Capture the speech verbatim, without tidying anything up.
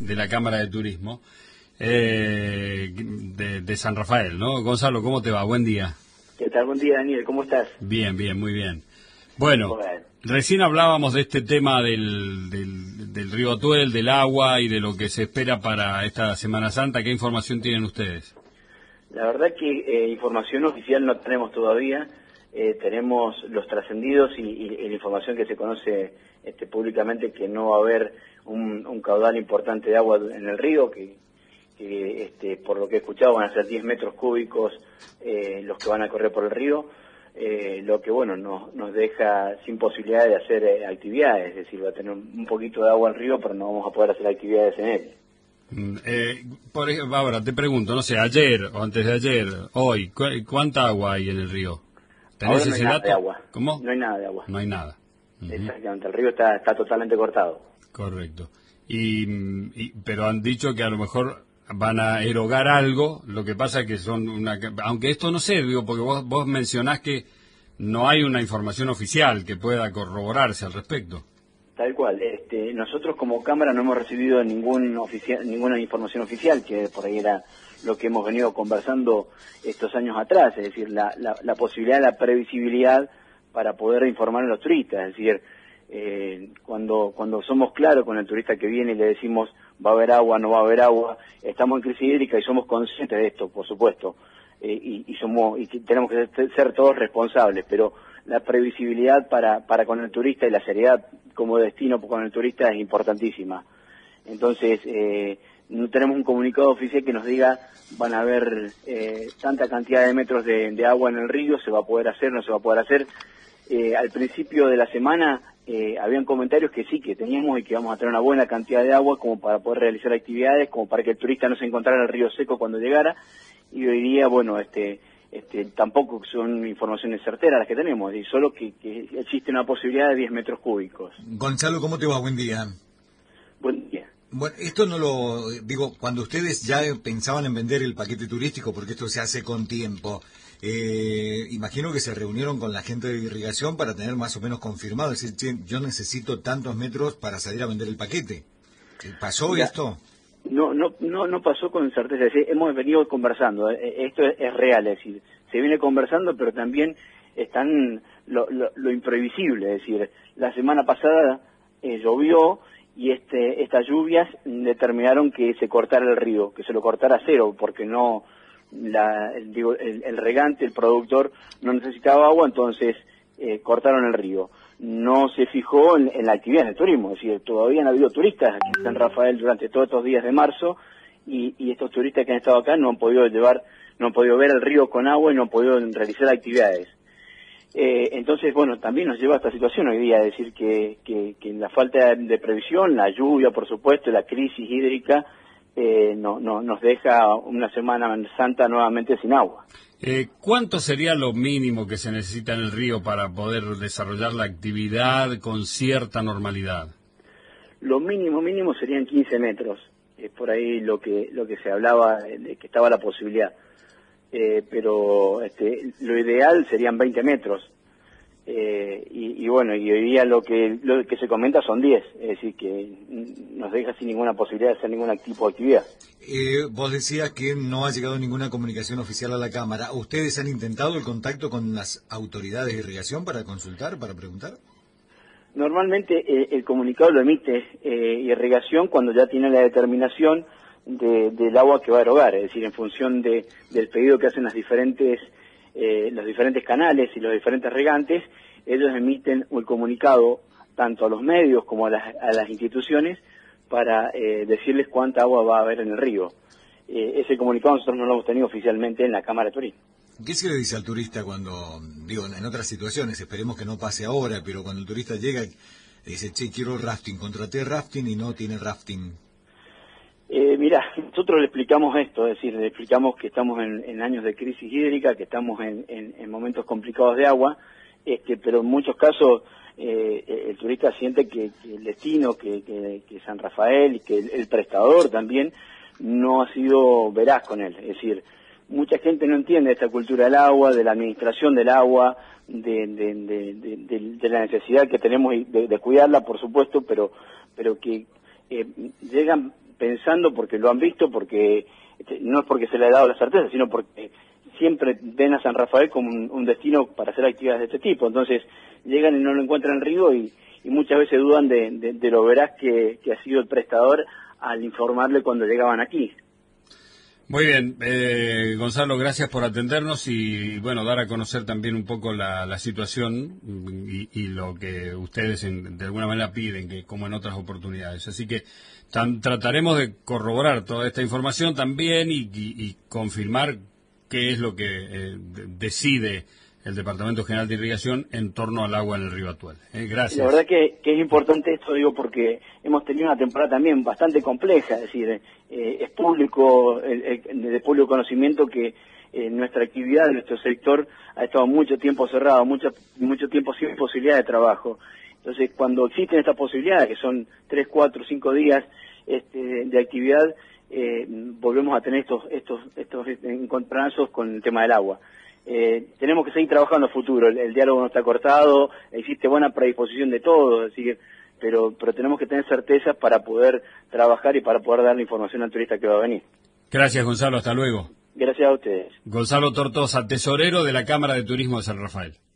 de la Cámara de Turismo eh, de, de San Rafael, ¿no? Gonzalo, ¿cómo te va? Buen día. ¿Qué tal? Buen día, Daniel. ¿Cómo estás? Bien, bien, muy bien. Bueno, Bueno. recién hablábamos de este tema del, del, del río Atuel, del agua y de lo que se espera para esta Semana Santa. ¿Qué información tienen ustedes? La verdad que eh, información oficial no tenemos todavía. Eh, tenemos los trascendidos y, y, y la información que se conoce este, públicamente, que no va a haber un, un caudal importante de agua en el río, que, que este, por lo que he escuchado van a ser diez metros cúbicos eh, los que van a correr por el río, eh, lo que bueno nos, nos deja sin posibilidad de hacer eh, actividades, es decir, va a tener un poquito de agua el río, pero no vamos a poder hacer actividades en él. Eh, por ejemplo, ahora te pregunto, no sé, ayer o antes de ayer, hoy, ¿cu ¿cuánta agua hay en el río? ¿Tenés Ahora no hay ese nada dato? de agua. ¿Cómo? No hay nada de agua. No hay nada. Uh-huh. Exactamente, el río está, está totalmente cortado. Correcto. Y, y pero han dicho que a lo mejor van a erogar algo, lo que pasa es que son una... Aunque esto no sé, digo, porque vos, vos mencionás que no hay una información oficial que pueda corroborarse al respecto. Tal cual. Este, nosotros como Cámara no hemos recibido ningún oficial, ninguna información oficial, que por ahí era lo que hemos venido conversando estos años atrás, es decir, la, la, la posibilidad, la previsibilidad para poder informar a los turistas, es decir, eh, cuando cuando somos claros con el turista que viene y le decimos va a haber agua, no va a haber agua, estamos en crisis hídrica y somos conscientes de esto, por supuesto, eh, y, y somos y tenemos que ser, ser todos responsables, pero la previsibilidad para para con el turista y la seriedad como destino con el turista es importantísima. Entonces, eh, no tenemos un comunicado oficial que nos diga van a haber eh, tanta cantidad de metros de, de agua en el río, se va a poder hacer, no se va a poder hacer. Eh, al principio de la semana eh, habían comentarios que sí, que teníamos y que íbamos a tener una buena cantidad de agua como para poder realizar actividades, como para que el turista no se encontrara el río seco cuando llegara, y hoy día, bueno, este, este tampoco son informaciones certeras las que tenemos, y solo que, que existe una posibilidad de diez metros cúbicos. Gonzalo, ¿cómo te va? Buen día. Buen día. Bueno, esto no lo... Digo, cuando ustedes ya pensaban en vender el paquete turístico, porque esto se hace con tiempo, eh, imagino que se reunieron con la gente de irrigación para tener más o menos confirmado, es decir, che, yo necesito tantos metros para salir a vender el paquete. ¿Pasó Mira, esto? No, no, no, no pasó con certeza. Es decir, hemos venido conversando. Esto es, es real, es decir, se viene conversando, pero también están lo, lo, lo imprevisible. Es decir, la semana pasada eh, llovió y este, estas lluvias determinaron que se cortara el río, que se lo cortara a cero, porque no, la, el, digo, el, el regante, el productor no necesitaba agua, entonces eh, cortaron el río. No se fijó en, en la actividad del turismo, es decir, todavía han habido turistas aquí en San Rafael durante todos estos días de marzo y, y estos turistas que han estado acá no han podido llevar, no han podido ver el río con agua y no han podido realizar actividades. Eh, entonces, bueno, también nos lleva a esta situación hoy día, es decir, que, que, que la falta de previsión, la lluvia, por supuesto, la crisis hídrica, eh, no, no, nos deja una Semana Santa nuevamente sin agua. Eh, ¿Cuánto sería lo mínimo que se necesita en el río para poder desarrollar la actividad con cierta normalidad? Lo mínimo, mínimo serían quince metros, es por ahí lo que, lo que se hablaba, de que estaba la posibilidad. Eh, pero este, lo ideal serían veinte metros eh, y, y bueno, y hoy día lo que lo que se comenta son diez, es decir, que nos deja sin ninguna posibilidad de hacer ningún tipo de actividad. Eh, vos decías que no ha llegado ninguna comunicación oficial a la Cámara. ¿Ustedes han intentado el contacto con las autoridades de irrigación para consultar, para preguntar? Normalmente eh, el comunicado lo emite eh, irrigación cuando ya tiene la determinación De, del agua que va a erogar, es decir, en función de, del pedido que hacen las diferentes, eh, los diferentes canales y los diferentes regantes, ellos emiten el comunicado tanto a los medios como a las, a las instituciones para eh, decirles cuánta agua va a haber en el río. Eh, ese comunicado nosotros no lo hemos tenido oficialmente en la Cámara de Turismo. ¿Qué se le dice al turista cuando, digo, en otras situaciones, esperemos que no pase ahora, pero cuando el turista llega y dice, che, quiero rafting, contraté rafting y no tiene rafting? Eh, mira, nosotros le explicamos esto, es decir, le explicamos que estamos en, en años de crisis hídrica, que estamos en, en, en momentos complicados de agua, este, pero en muchos casos eh, el turista siente que, que el destino, que, que, que San Rafael y que el, el prestador también no ha sido veraz con él. Es decir, mucha gente no entiende esta cultura del agua, de la administración del agua, de, de, de, de, de, de la necesidad que tenemos de, de cuidarla, por supuesto, pero, pero que eh, llegan pensando porque lo han visto, porque este, no es porque se le ha dado la certeza, sino porque siempre ven a San Rafael como un, un destino para hacer actividades de este tipo. Entonces llegan y no lo encuentran en Río y, y muchas veces dudan de, de, de lo veraz que, que ha sido el prestador al informarle cuando llegaban aquí. Muy bien, eh, Gonzalo, gracias por atendernos y, bueno, dar a conocer también un poco la, la situación y, y lo que ustedes en, de alguna manera piden, que como en otras oportunidades. Así que tan, trataremos de corroborar toda esta información también y, y, y confirmar qué es lo que eh, decide el Departamento General de Irrigación en torno al agua en el río Atuel. Eh, gracias. La verdad que, que es importante esto, digo, porque hemos tenido una temporada también bastante compleja, es decir, eh, es público, el, el, de público conocimiento que eh, nuestra actividad, nuestro sector ha estado mucho tiempo cerrado, mucho, mucho tiempo sin posibilidad de trabajo. Entonces, cuando existen estas posibilidades, que son tres, cuatro, cinco días este, de actividad, eh, volvemos a tener estos, estos, estos encontronazos con el tema del agua. Eh, tenemos que seguir trabajando a futuro, el, el diálogo no está cortado, existe buena predisposición de todos, así que, pero, pero tenemos que tener certezas para poder trabajar y para poder dar la información al turista que va a venir. Gracias, Gonzalo, hasta luego. Gracias a ustedes. Gonzalo Tortosa, tesorero de la Cámara de Turismo de San Rafael.